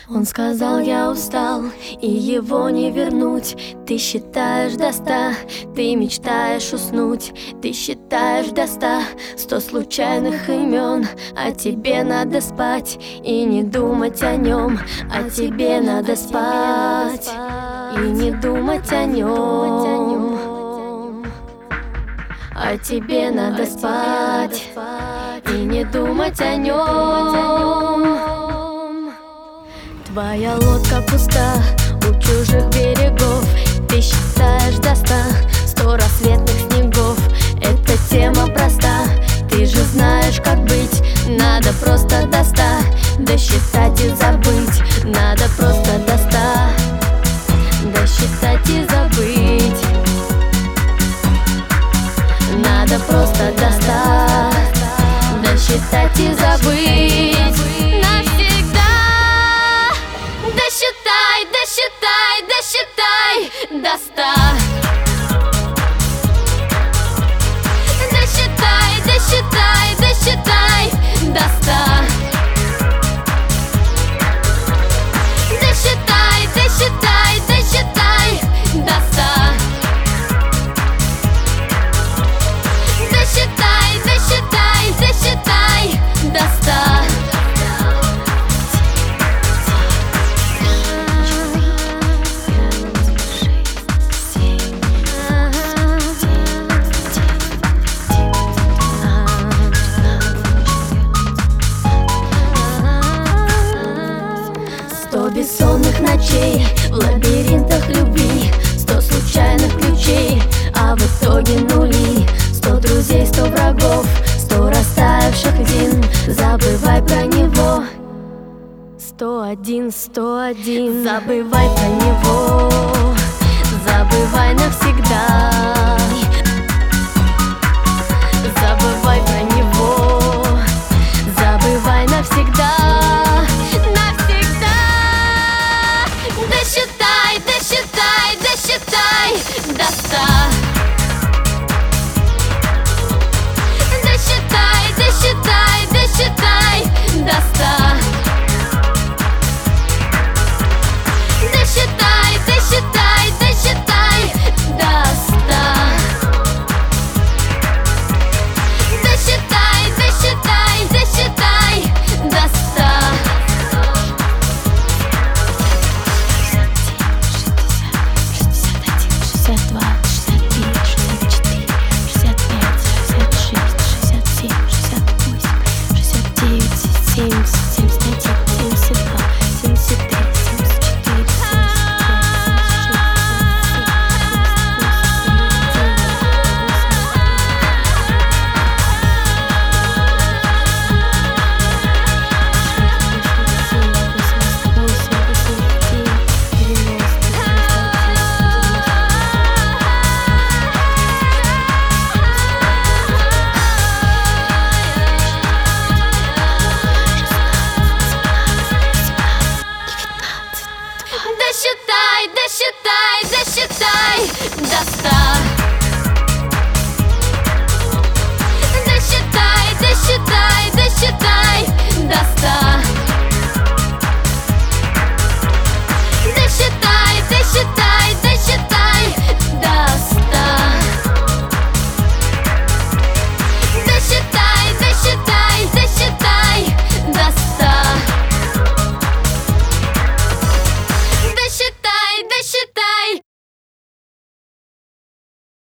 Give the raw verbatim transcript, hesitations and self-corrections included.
Он сказал: я устал, и его не вернуть. Ты считаешь до ста, ты мечтаешь уснуть. Ты считаешь до ста, сто случайных имен. А тебе надо спать и не думать о нем. А тебе надо спать и не думать о нем. А тебе надо спать и не думать о нем. Твоя лодка пуста у чужих берегов. Ты считаешь до ста, сто рассветных снегов. Эта тема проста, ты же знаешь, как быть. Надо просто до ста досчитать и забыть. Надо просто до ста досчитать и забыть. Надо просто до ста досчитать и забыть. Навсегда досчитай, досчитай, досчитай до ста. Досчитай, досчитай, досчитай до ста. Досчитай, досчитай, досчитай до ста. Досчитай, досчитай, досчитай до ста. Сто бессонных ночей в лабиринтах любви. Сто случайных ключей, а в итоге нули. Сто друзей, сто врагов, сто растаявших дин. Забывай про него. Сто один, сто один. Забывай про него. Забывай навсегда.